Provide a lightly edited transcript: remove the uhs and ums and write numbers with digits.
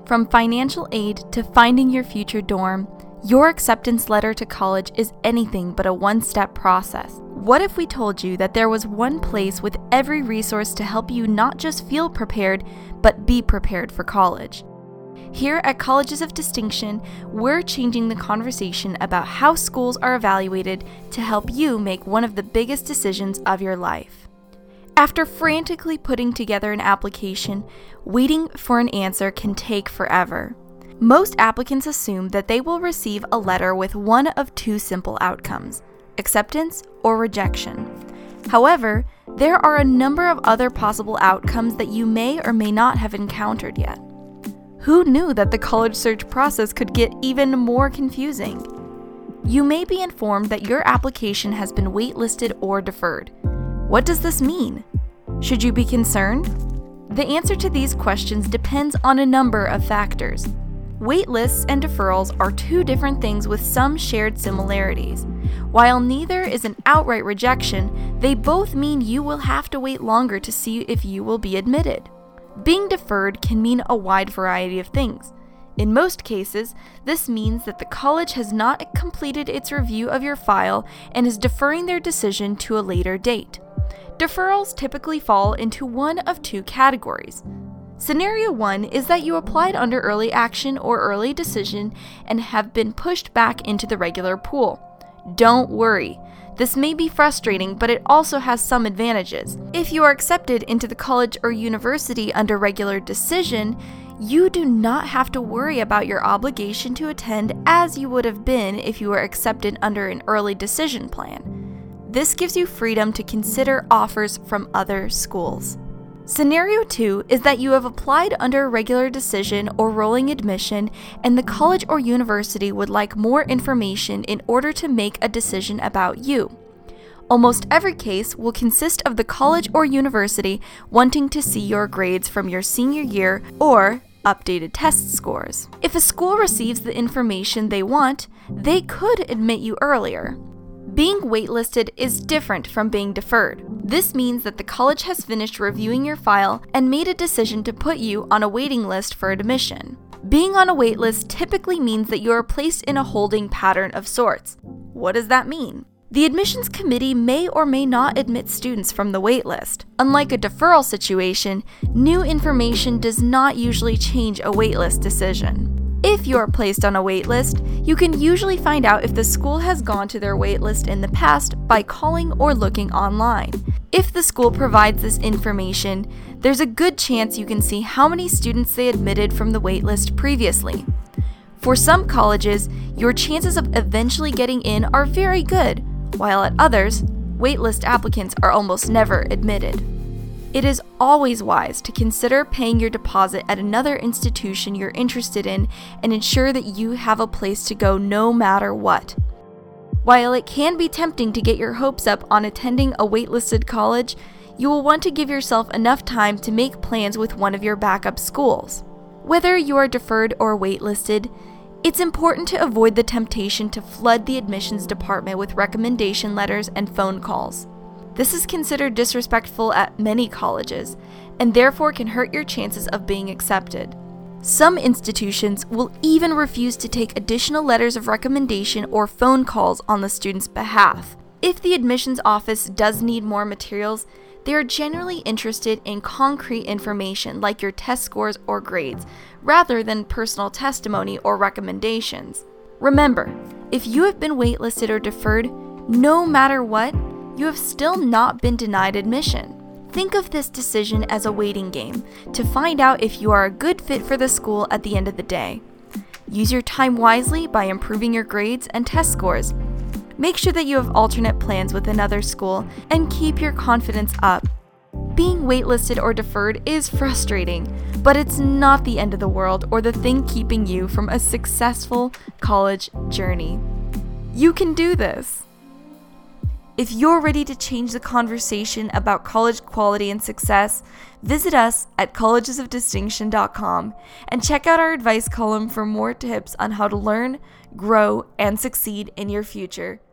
From financial aid to finding your future dorm, your acceptance letter to college is anything but a one-step process. What if we told you that there was one place with every resource to help you not just feel prepared, but be prepared for college? Here at Colleges of Distinction, we're changing the conversation about how schools are evaluated to help you make one of the biggest decisions of your life. After frantically putting together an application, waiting for an answer can take forever. Most applicants assume that they will receive a letter with one of two simple outcomes: acceptance or rejection. However, there are a number of other possible outcomes that you may or may not have encountered yet. Who knew that the college search process could get even more confusing? You may be informed that your application has been waitlisted or deferred. What does this mean? Should you be concerned? The answer to these questions depends on a number of factors. Waitlists and deferrals are two different things with some shared similarities. While neither is an outright rejection, they both mean you will have to wait longer to see if you will be admitted. Being deferred can mean a wide variety of things. In most cases, this means that the college has not completed its review of your file and is deferring their decision to a later date. Deferrals typically fall into one of two categories. Scenario 1 is that you applied under early action or early decision and have been pushed back into the regular pool. Don't worry. This may be frustrating, but it also has some advantages. If you are accepted into the college or university under regular decision, you do not have to worry about your obligation to attend as you would have been if you were accepted under an early decision plan. This gives you freedom to consider offers from other schools. Scenario 2 is that you have applied under a regular decision or rolling admission, and the college or university would like more information in order to make a decision about you. Almost every case will consist of the college or university wanting to see your grades from your senior year or updated test scores. If a school receives the information they want, they could admit you earlier. Being waitlisted is different from being deferred. This means that the college has finished reviewing your file and made a decision to put you on a waiting list for admission. Being on a waitlist typically means that you are placed in a holding pattern of sorts. What does that mean? The admissions committee may or may not admit students from the waitlist. Unlike a deferral situation, new information does not usually change a waitlist decision. If you are placed on a waitlist, you can usually find out if the school has gone to their waitlist in the past by calling or looking online. If the school provides this information, there's a good chance you can see how many students they admitted from the waitlist previously. For some colleges, your chances of eventually getting in are very good, while at others, waitlist applicants are almost never admitted. It is always wise to consider paying your deposit at another institution you're interested in and ensure that you have a place to go no matter what. While it can be tempting to get your hopes up on attending a waitlisted college, you will want to give yourself enough time to make plans with one of your backup schools. Whether you are deferred or waitlisted, it's important to avoid the temptation to flood the admissions department with recommendation letters and phone calls. This is considered disrespectful at many colleges, and therefore can hurt your chances of being accepted. Some institutions will even refuse to take additional letters of recommendation or phone calls on the student's behalf. If the admissions office does need more materials, they are generally interested in concrete information like your test scores or grades, rather than personal testimony or recommendations. Remember, if you have been waitlisted or deferred, no matter what, you have still not been denied admission. Think of this decision as a waiting game to find out if you are a good fit for the school at the end of the day. Use your time wisely by improving your grades and test scores. Make sure that you have alternate plans with another school and keep your confidence up. Being waitlisted or deferred is frustrating, but it's not the end of the world or the thing keeping you from a successful college journey. You can do this. If you're ready to change the conversation about college quality and success, visit us at collegesofdistinction.com and check out our advice column for more tips on how to learn, grow, and succeed in your future.